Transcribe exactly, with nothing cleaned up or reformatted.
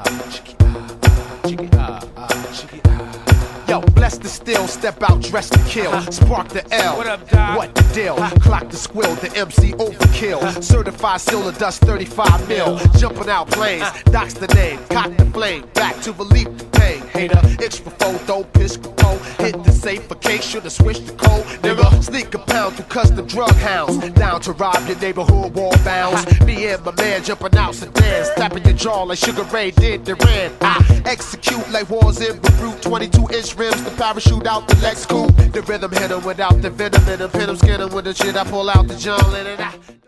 Yo, bless the still, step out, dress to kill. Spark the L, What up, Doc? what the deal? Clock the squill, the M C overkill. Certified seal of dust, thirty-five mil. Jumping out planes, doc's the name. Cock the flame, back to relief the pain. Hater, itch for photo, piss for pole. Hit the safe for case, should've switched the code. Nigga, sneak a pound through custom drug hounds. Down to rob your neighborhood wall bounds. Me and my man jumping out sedans. Tapping your jaw like Sugar Ray did the Ran. I execute like wars in Beirut. twenty-two inch rims, the parachute out the Lex coupe. The rhythm hit him without the venom in him. Pin him, skin him with the shit. I pull out the John Lennon. I